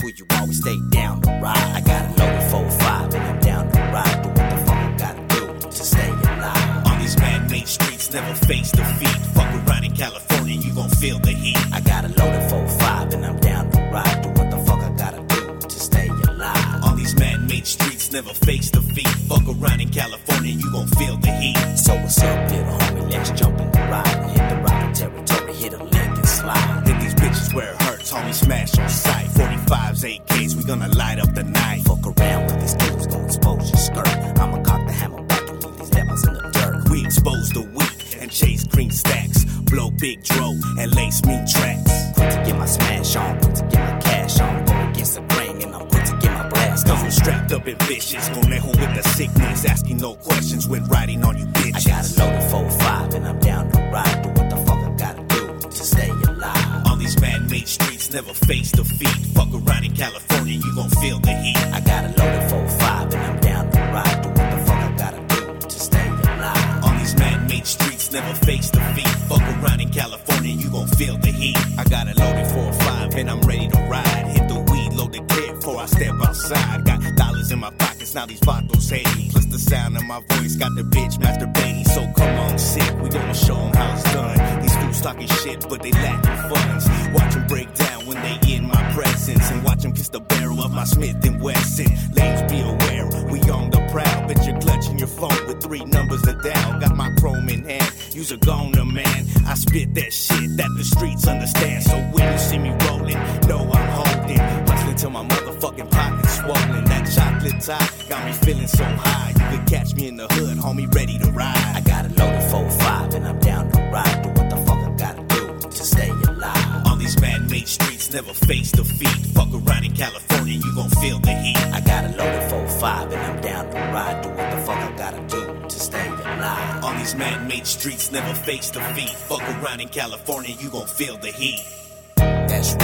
who you always stay down to ride. I got a loaded 4-5 and I'm down to ride. Do what the fuck I gotta do to stay alive. On these man-made streets, never face defeat. Fuck around in California, you gon' feel the heat. I got a loaded 4-5 and I'm down to ride. Do what the fuck I gotta do to stay alive. On these man-made streets, never face defeat. Fuck around in California, you gon' feel the heat. So what's up, little homie? Let's jump in the ride and hit the rocket territory, hit a lick and slide. Hit these bitches where it hurts, homie, smash on sight. 45s, AKs, we gonna light up the night. Fuck around with these dudes, gon' expose your skirt. I'ma cock the hammer back and leave these lemons in the dirt. We expose the weak and chase green stacks. Blow big dro and lace mean tracks. Quick to get my smash on, quick to get my cash on. Go against the grain and I'm quick to get my blast Cause on. we're strapped up and vicious, conejo with the sickness. Asking no questions when riding on you bitches. I got a loaded 4-5 and I'm down to ride. Do what the fuck I gotta do to stay alive. On these man-made streets, never face defeat. Fuck around in California, you gon' feel the heat. I got a loaded 4-5 and I'm down to ride. Do what the fuck I gotta do to stay alive. On these man-made streets, never face defeat. Fuck around in California, you gon' feel the heat. I got a loaded 4-5 and I'm ready to ride. Hit the weed, load the clip before I step outside. Got dollars in my pockets, now these vatos hate me. Plus the sound of my voice got the bitch masturbating. So come on, sick, we gonna show them how it's done. These fools talking shit, but they lacking funds. Watch them break down when they in my presence. And watch them kiss the barrel of my Smith & Wesson. Lanes be aware, we on the prowl. Bet you're clutching your phone with 3 numbers to dial. Got my chrome in hand, use a goner, man. I spit that shit that the streets understand. So when you see me rolling, know I'm holding. Hustling till my motherfucking pockets swollen. That chocolate top got me feeling so high. You could catch me in the hood, homie, ready to ride. I got a loaded 4-5 and I'm down to ride. Do what the fuck I gotta do to stay alive. On these man-made streets, never face defeat. Fuck around in California, you gon' feel the heat. I got a loaded 4-5 and I'm down to ride. Do what the fuck I gotta do to stay alive. On these man-made streets, never face defeat. Fuck around in California, you gon' feel the heat. That's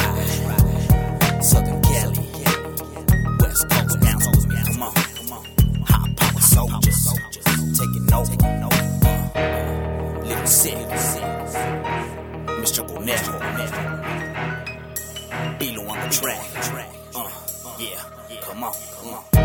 right. Southern Cali, West Coast ounces. Come on, hot power soldiers, taking over. Little sick, Mr. Conejo, Bilo on the track. Yeah, come on.